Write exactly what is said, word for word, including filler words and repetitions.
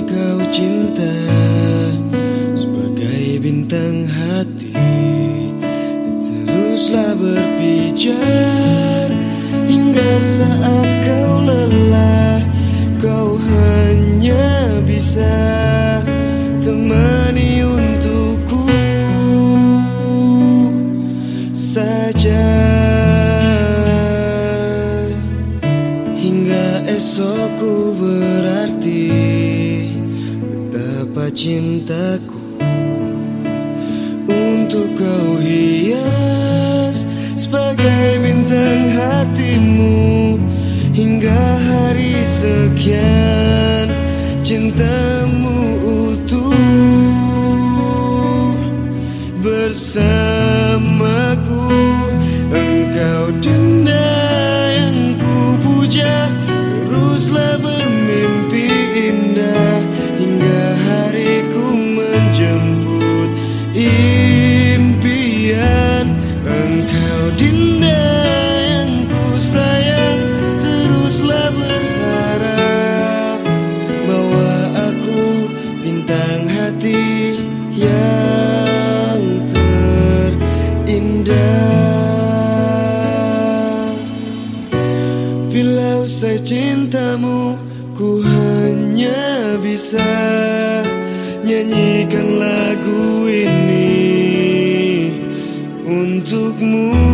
engkau cinta sebagai bintang hati, teruslah berpijar hingga saat kau lelah. Kau hanya bisa temani untukku saja, hingga esok ku berarti betapa cintaku untuk kau hias sebagai bintang hatimu. Hingga hari sekian cintamu utuh bersamaku. Engkau dinda yang ku puja, teruslah bermimpi indah hingga hariku menjemput impian. Engkau dinda yang ku sayang, teruslah berharap bahwa aku bintang hati yang terindah. Bila usai cintamu, ku hanya bisa nyanyikan lagu ini untukmu.